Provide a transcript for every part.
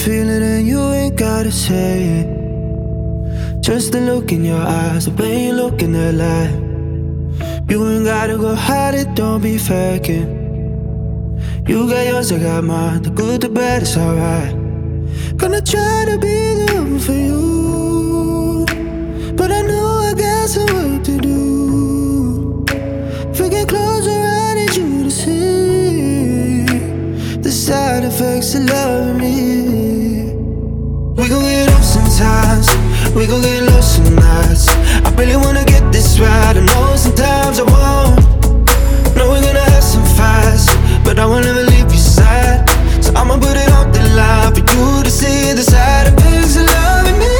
feel it and you ain't gotta say it. Just the look in your eyes, the way you look in the light. You ain't gotta go hide it, don't be faking. You got yours, I got mine. The good, the bad, it's alright. Gonna try to be the one for you, but I know I got some work to do. If we get closer, I need you to see the side effects of loving me. We gon' get up sometimes, we gon' get lost some nights. I really wanna get this right, I know sometimes I won't. Know we're gonna have some fights, but I won't ever leave your side. So I'ma put it on the line for you to see the side effects of loving me.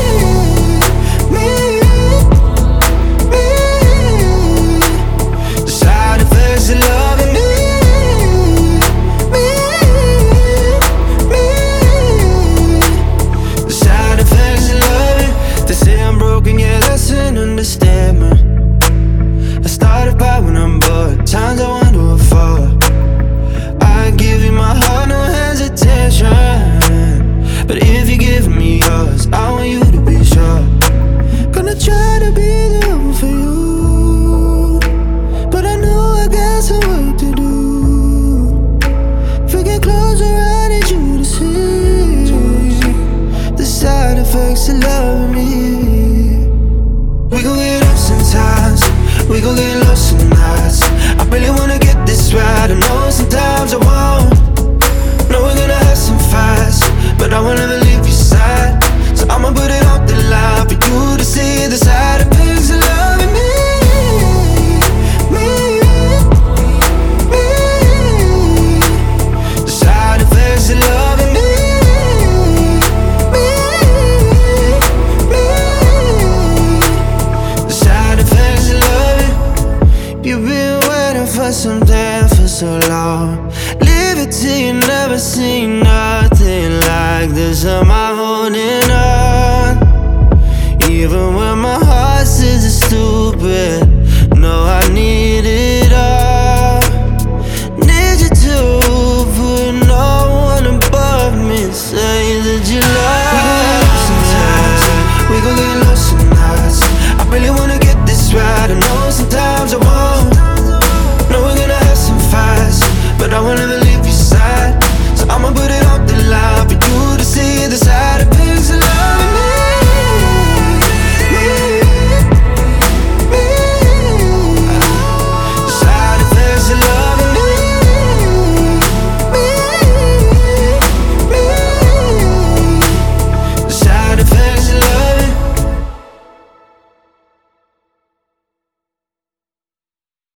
The side effects of loving me. The side effects of loving. They say I'm broken, yeah, that's an understatement. I started by when I'm bored, times I wonder what for. I give you my heart, no hesitation. But if you're giving me yours, I want you to be sure. Gonna try to be the one for you, but I know I got some work to do. If we get closer, I need you to see the side effects of loving me. We gon' get up sometimes, we gon' get lost some nights. I really wanna get this right, I know sometimes I won't. Know we're gonna have some fights, but I won't ever leave your side. So I'ma put it on the line for you to see the side effects of loving me. The side effects of loving me. The side effects of loving. You've been waiting for something for so long. Leave it till you never see nothing like this. Am I holding on? Even when my heart says it's stupid. No, I need it all. Need you to put no one above me. Say that you love me. Sometimes we gon' get lost some nights. I really wanna get this right, I know sometimes I